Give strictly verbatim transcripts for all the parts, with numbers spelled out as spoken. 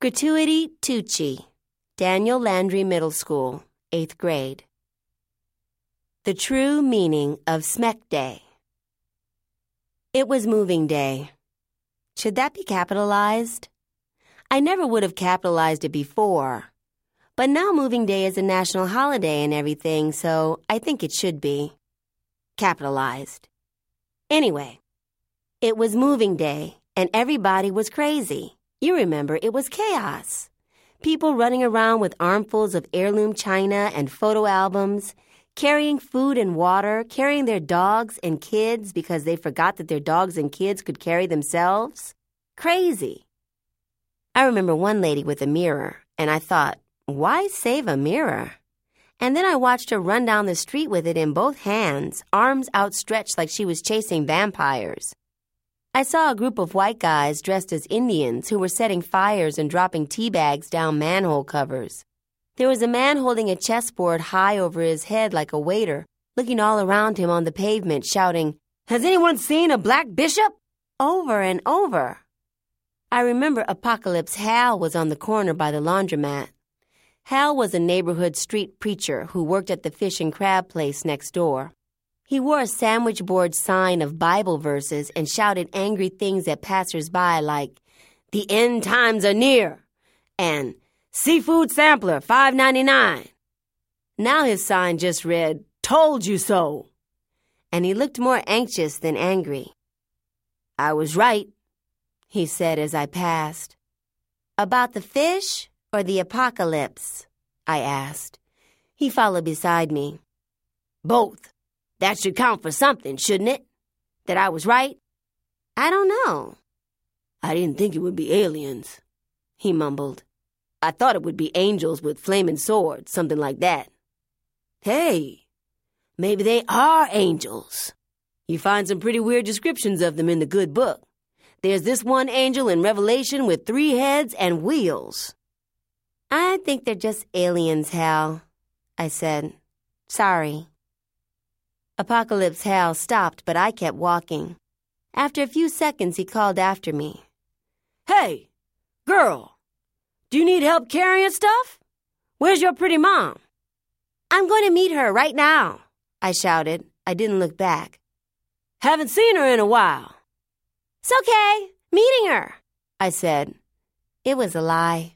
Gratuity Tucci, Daniel Landry Middle School, eighth grade. The true meaning of Smek Day. It was moving day. Should that be capitalized? I never would have capitalized it before. But now moving day is a national holiday and everything, so I think it should be capitalized. Anyway, it was moving day, and everybody was crazy. You remember, it was chaos. People running around with armfuls of heirloom china and photo albums, carrying food and water, carrying their dogs and kids because they forgot that their dogs and kids could carry themselves. Crazy. I remember one lady with a mirror, and I thought, why save a mirror? And then I watched her run down the street with it in both hands, arms outstretched like she was chasing vampires. I saw a group of white guys dressed as Indians who were setting fires and dropping tea bags down manhole covers. There was a man holding a chessboard high over his head like a waiter, looking all around him on the pavement, shouting, "Has anyone seen a black bishop?" over and over. I remember Apocalypse Hal was on the corner by the laundromat. Hal was a neighborhood street preacher who worked at the fish and crab place next door. He wore a sandwich board sign of Bible verses and shouted angry things at passers-by like, "The end times are near," and "Seafood sampler, five ninety-nine." Now his sign just read, "Told you so." And he looked more anxious than angry. "I was right," he said as I passed. "About the fish or the apocalypse?" I asked. He followed beside me. "Both. That should count for something, shouldn't it? That I was right?" "I don't know." "I didn't think it would be aliens," he mumbled. "I thought it would be angels with flaming swords, something like that." "Hey, maybe they are angels. You find some pretty weird descriptions of them in the good book. There's this one angel in Revelation with three heads and wheels." "I think they're just aliens, Hal," I said. "Sorry." Apocalypse Hal stopped, but I kept walking. After a few seconds, he called after me. "Hey, girl, do you need help carrying stuff? Where's your pretty mom?" "I'm going to meet her right now," I shouted. I didn't look back. "Haven't seen her in a while." "It's okay, meeting her," I said. It was a lie.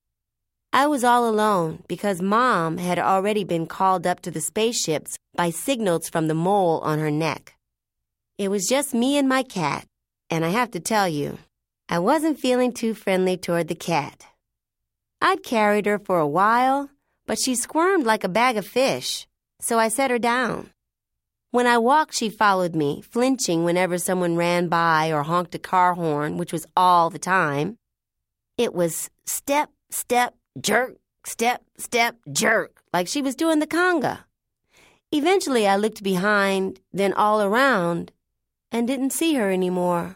I was all alone because Mom had already been called up to the spaceships by signals from the mole on her neck. It was just me and my cat, and I have to tell you, I wasn't feeling too friendly toward the cat. I'd carried her for a while, but she squirmed like a bag of fish, so I set her down. When I walked, she followed me, flinching whenever someone ran by or honked a car horn, which was all the time. It was step, step, jerk, step, step, jerk, like she was doing the conga. Eventually, I looked behind, then all around, and didn't see her anymore.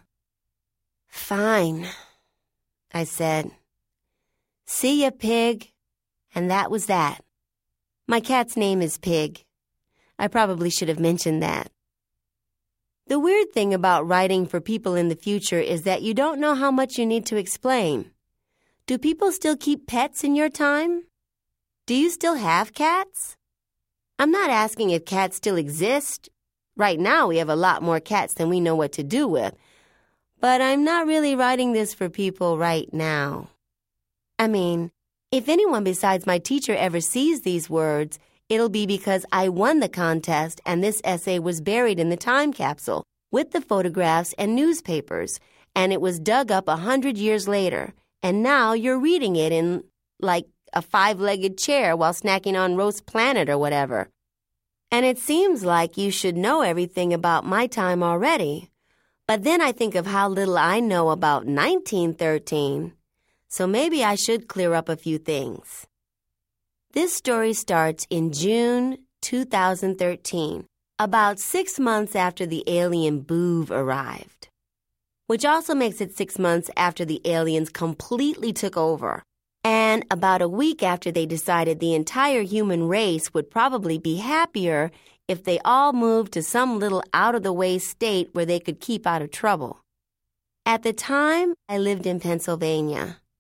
"Fine," I said. "See ya, Pig." And that was that. My cat's name is Pig. I probably should have mentioned that. The weird thing about writing for people in the future is that you don't know how much you need to explain. Do people still keep pets in your time? Do you still have cats? I'm not asking if cats still exist. Right now, we have a lot more cats than we know what to do with. But I'm not really writing this for people right now. I mean, if anyone besides my teacher ever sees these words, it'll be because I won the contest and this essay was buried in the time capsule with the photographs and newspapers, and it was dug up a hundred years later. And now you're reading it in, like, a five-legged chair while snacking on roast planet or whatever. And it seems like you should know everything about my time already. But then I think of how little I know about nineteen thirteen. So maybe I should clear up a few things. This story starts in June two thousand thirteen, about six months after the alien Boov arrived. Which also makes it six months after the aliens completely took over, and about a week after they decided the entire human race would probably be happier if they all moved to some little out-of-the-way state where they could keep out of trouble. At the time, I lived in Pennsylvania.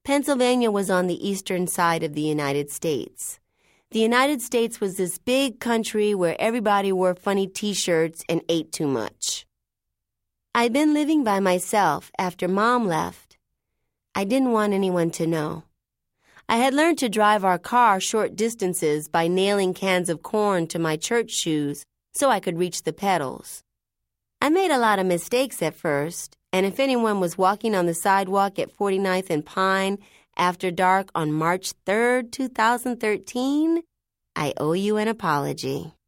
Pennsylvania was on the eastern side of the United States. The United States was this big country where everybody wore funny T-shirts and ate too much. I'd been living by myself after Mom left. I didn't want anyone to know. I had learned to drive our car short distances by nailing cans of corn to my church shoes so I could reach the pedals. I made a lot of mistakes at first, and if anyone was walking on the sidewalk at forty-ninth and Pine after dark on March third, two thousand thirteen, I owe you an apology.